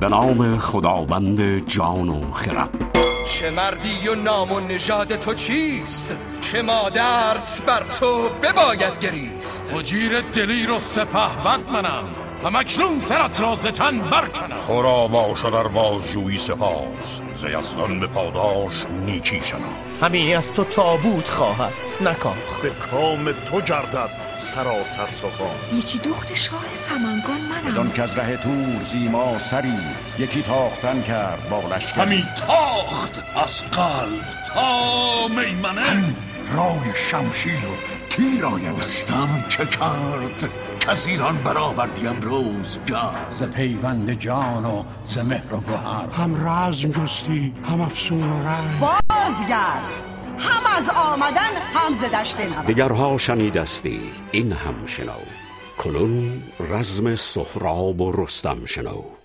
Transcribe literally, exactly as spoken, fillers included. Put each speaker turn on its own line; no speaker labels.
به نام خداوند جان و خرد.
چه مردی و نام و نژاد تو چیست؟ چه مادرت بر تو بباید گریست؟
مجیر دلیر و سپهبد منم و مکنون سرت را ز تن برکنم.
تو را باشه در بازجویی سپاس، ز یزدان به پاداش نیکی شناس.
همین از تو تابوت خواهد نکاخ،
به کام تو گردد سراسر سخن.
یکی دخت شاه سمنگان منم،
بدان که از ره تور زیما سری یکی تاختن کرد با لشکر.
همی تاخت از قلب تا میمنه،
همین رای شمشیر و تیر آید. رستم چه کرد که از ایران برآوردی امروز گرد؟
ز پیوند جان و ز مهر و گهر،
هم رزم جستی هم افسون و رنج.
بازگرد هم از آمدن هم ز دشت نبرد.
دگرها شنیدستی این هم شنو، کنون رزم سهراب و رستم شنو.